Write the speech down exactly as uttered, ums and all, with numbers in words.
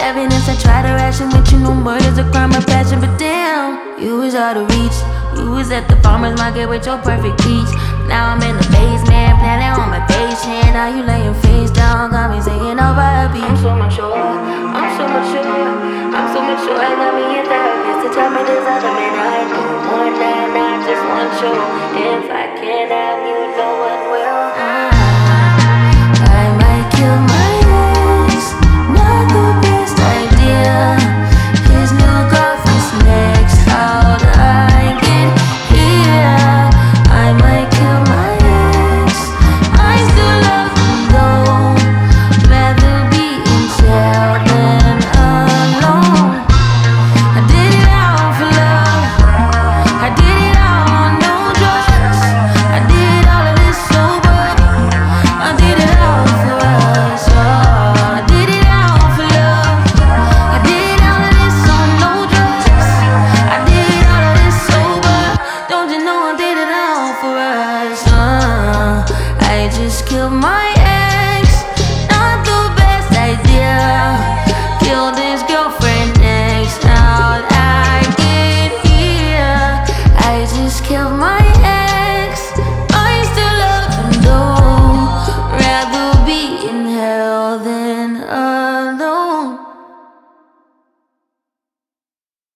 evidence I try to ration with you. No murder's a crime of passion, but damn, you was out of reach. You was at the farmer's market with your perfect peach. Now I'm in the basement, planning on my patient. Now you laying face down, got me singing over a beat. I'm so mature, I'm so mature, I'm so mature. I got me a therapist to tell me there's other men I do. One night, not just one show. If I can't have you, no one will. I might kill my ex, not the best idea. His new girlfriend's next, how'd I get here? I might kill my ex, I still love him though. Rather be in jail than alone. I did it all for love, I did it all on no drugs. I did all of this sober, I did it all for us. Oh, I did it all for love, I did all of this on no drugs. I did all of this sober, don't you know I did it all for us. uh, I just killed my